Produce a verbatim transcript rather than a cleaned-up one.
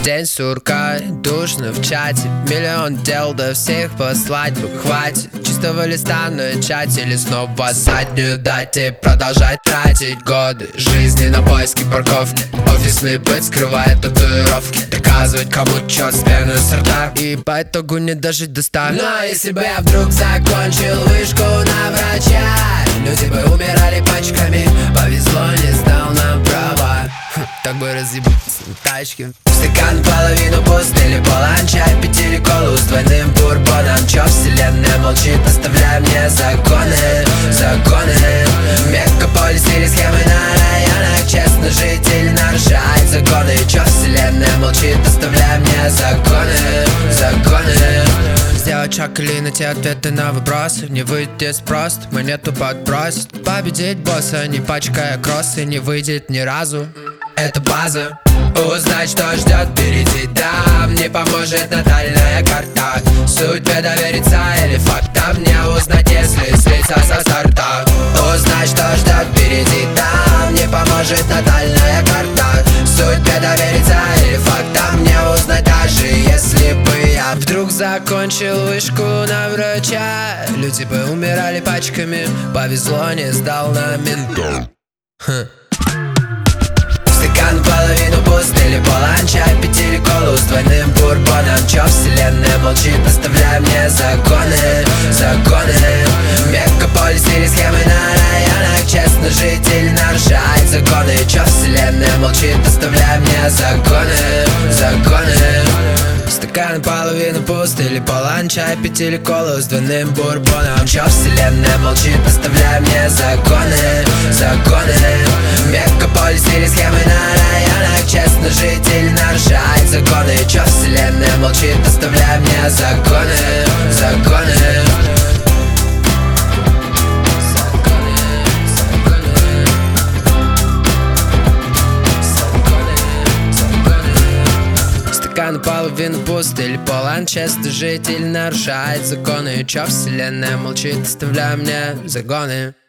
День сурка, душно в чате, миллион дел, до всех послать бы хватит. Чистого листа начать или снова заднюю дать и продолжать тратить годы жизни на поиски парковки. Офисный быт скрывает татуировки, доказывать кому чё с пеной с рта и по итогу не дожить до ста. Но если бы я вдруг закончил вышку на врача, люди бы умирали пачками, повезло, не сдал нам права. Так бы разъебаться на тачке. Стакан половину пуст или полон, чай, пить или колу с двойным бурбоном. Чё вселенная молчит, оставляя мне законы, законы. Мегаполис или схемы на районах, честно жить или нарушать законы. Чё вселенная молчит, оставляя мне законы, законы. Сделать шаг или найти ответы на вопросы. Не выйдет просто, монету подбросит. Победить босса, не пачкая кроссы, не выйдет ни разу. Это база. Узнать, что ждет впереди, да, мне поможет натальная карта. Судьбе довериться или фактам не узнать, если слиться со старта. Узнать, что ждет впереди, да, мне поможет натальная карта. Судьбе довериться или фактам не узнать, даже если бы я вдруг закончил вышку на врача, люди бы умирали пачками, повезло, не сдал на менту. Хм. Стакан половину пуст или полон, чай, пить или колу с двойным бурбоном. Чё вселенная молчит, оставляя мне законы, законы. Мегаполис или схемы на районах, честно жить или нарушать законы. Чё вселенная молчит, оставляя мне законы, законы. Стакан половину пуст или полон, чай, пить или колу с двойным бурбоном. Чё вселенная молчит, оставляя мне законы, законы. Мегаполис или схемы на районах, честно жить или нарушать законы. Чё вселенная молчит, оставляя мне законы, законы. Наполовину пуст или полон, честно жить или нарушать законы. Чё вселенная молчит, оставляя мне загоны.